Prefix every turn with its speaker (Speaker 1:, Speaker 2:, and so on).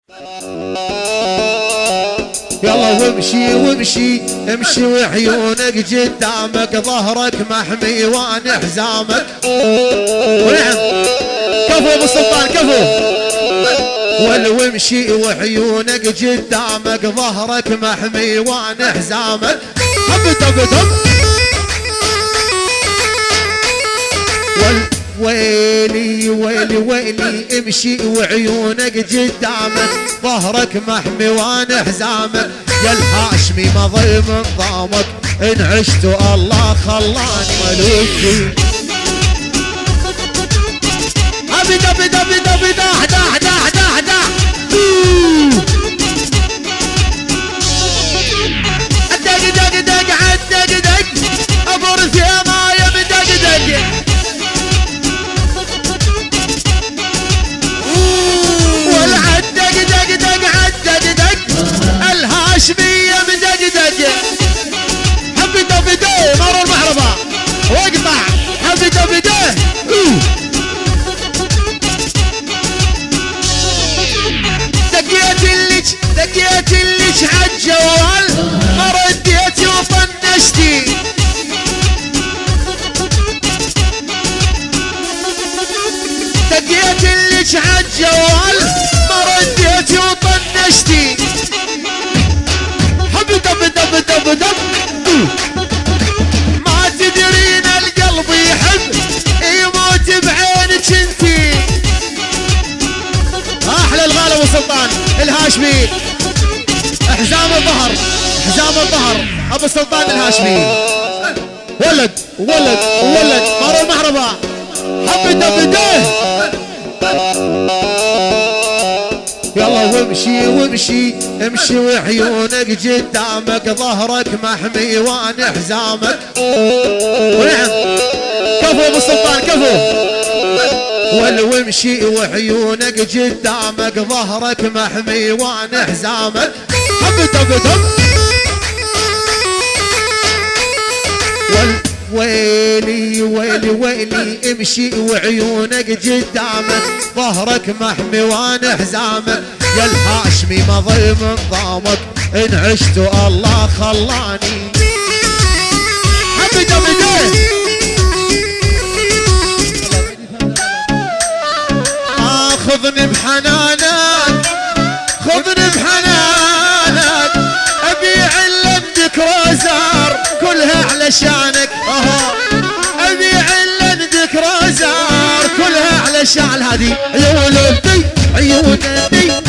Speaker 1: يلا وامشي وامشي امشي وعيونك قدامك، ظهرك محمي وان حزامك. ونعم كفو ابو سلطان كفو. وامشي وعيونك قدامك، ظهرك محمي وان حزامك. ويلي ويلي ويلي امشي وعيونك قدامك، ظهرك محمي وان حزامك. يا الهاشمي ما ظل من ضامك، ان عشت الله خلاني ملوكي. ابد ابد ابد ابد داح داح داح داح داح. دق دق دق عد دق دق ابرث يا مايا بدق دق. والعد دق دق دق عد دق دق الهاشمية بدق دق. حبيت ابديه مر المحربة واقطع حبيت ابديه. دقيت الليش عالجوال ما رديت وطنشتي. دقيت الليش عالجوال ما رديت وطنشتي. حب دب دب دب دب. ما تدرين القلب يحب يموت بعينك انتي. احلى الغالي ابو سلطان الهاشمي. حزام الظهر حزام الظهر ابو سلطان الهاشمي. ولد ولد ولد مر المحربة حبيت ابديه. يلا وامشي وامشي امشي وعيونك قدامك، ظهرك محمي وان حزامك. ونعم كفو ابو سلطان كفو. وامشي وعيونك قدامك، ظهرك محمي وان حزامك. حبت ابدهم. ويلي ويلي ويلي امشي وعيونك قدامك، ظهرك محمي وان حزامك. يا الهاشمي ما ظل من ضامك، ان عشت الله خلاني. حبت ابدهم. خذني بحنانك خذني بحنانك، ابيع لندك روزار كلها علشانك. ابيع لندك روزار كلها علشان هذه عيون ابدي عيون ابدي